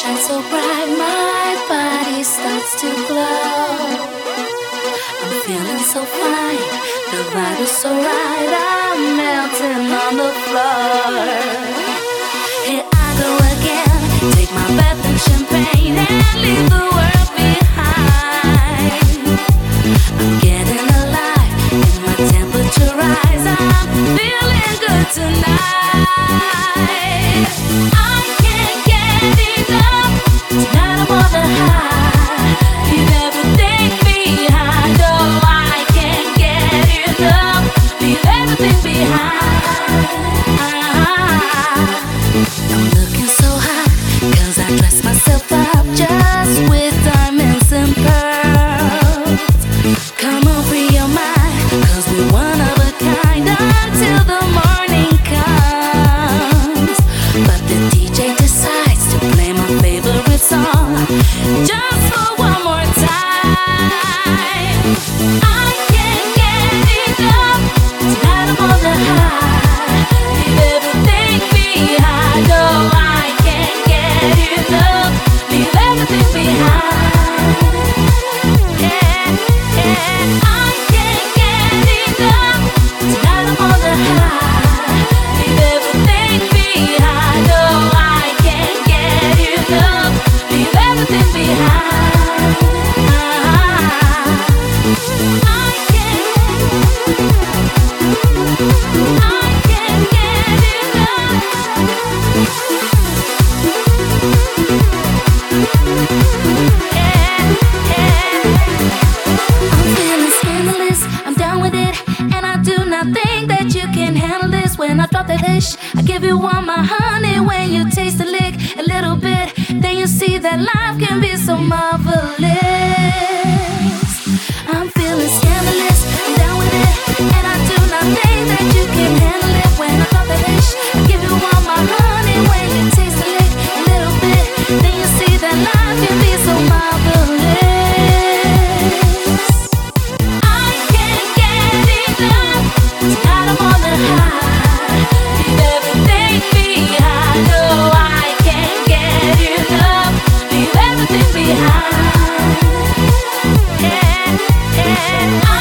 shine so bright, my body starts to glow. I'm feeling so fine, the vibe is so right, I'm melting on the floor. Here I go again, take my bath in champagne and leave the world behind. I'm getting alive, and my temperature rise, I'm feeling good tonight. I can't get enough, tonight I'm on the high. Leave everything behind, oh I can't get enough. Leave everything behind. I'm looking so hot, 'cause I dress myself up just with diamonds and pearls. Come on, free your mind, 'cause we're one of a kind until the morning comes. But the DJ decides to play my favorite song just for one more time. I can't get enough, tonight I'm on the high. Leave everything behind, oh I can't get enough. Leave everything behind. Yeah, yeah. I can't get enough, tonight I'm on the high. Leave everything behind, oh I can't get enough. Leave everything behind. I can't get enough. Yeah, yeah. I'm feeling scandalous, I'm down with it, and I do not think that you can handle this. When I drop that dish, I give you all my honey. When you taste the lick a little bit, then you see that life can be so marvelous. I'm feeling scandalous, I'm down with it, and I do not think that you can handle it. When I drop that dish, I give you all my honey. When you taste the lick a little bit, then you see that life can be so marvelous. I can't get enough, tonight I'm on the high. Leave everything behind, oh I can't get enough. Leave everything behind. Yeah, yeah.